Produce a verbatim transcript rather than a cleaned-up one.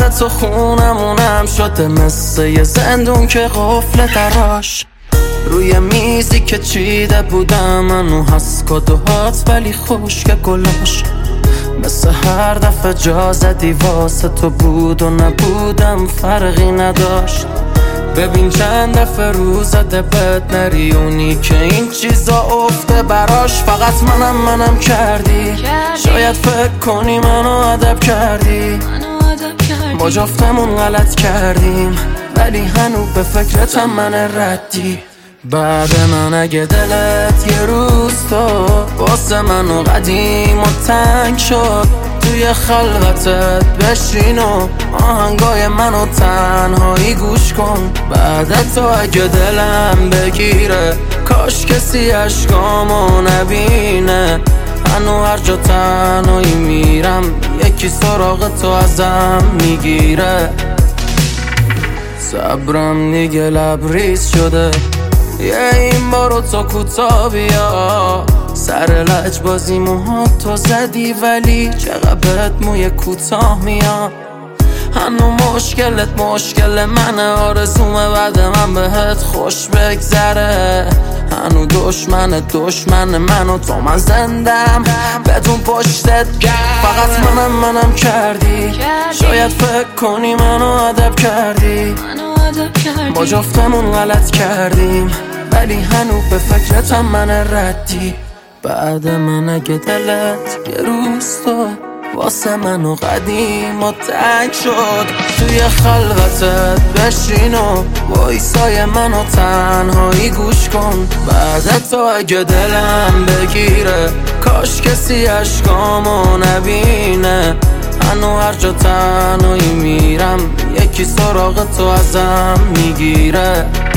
بعد تو خونمونم شده مثل یه زندون که قفل دراش روی میزی که چیده بودم منو هست کدوهات ولی خشک گلاش مثل هر دفعه جا زدی واسه تو بود و نبودم فرقی نداشت ببین چند دفعه رو زده بد نری اونی که این چیزا افته براش فقط منم منم کردی شاید فکر کنی منو ادب کردی ما جفتمون غلط کردیم ولی هنو به فکرتم من ردی بعد من اگه دلت یه روز تو واسه منو قدیم و تنگ شد توی خلوتت بشین و آهنگای منو تنهایی گوش کن بعد تو اگه دلم بگیره کاش کسی عشقامو نبینه هنو هر جا تنهایی میرم یکی سراغ تو ازم میگیره صبرم دیگه لبریز شده یه این بارو تو کوتا بیا سر لج بازی موهات تو زدی ولی چقدر موی کوتاه میاد هنو مشکلت مشکل منه آرزومه بعد من بهت خوش بگذره هنو دشمن دشمن من و تو من زندم بدون پشتت فقط منم منم کردی شاید فکر کنی منو ادب کردی ما جفتمون غلط کردیم ولی هنو به فکرتم من ردی بعد من اگه دلت یه روز تو واسه منو قدیم و تنگ شد توی خلوتت بشین و وایسای منو تنهایی گوش کن بعد تو اگه دلم بگیره کاش کسی عشقامو نبینه هنو هر جا تنهایی میرم یکی سراغ تو ازم میگیره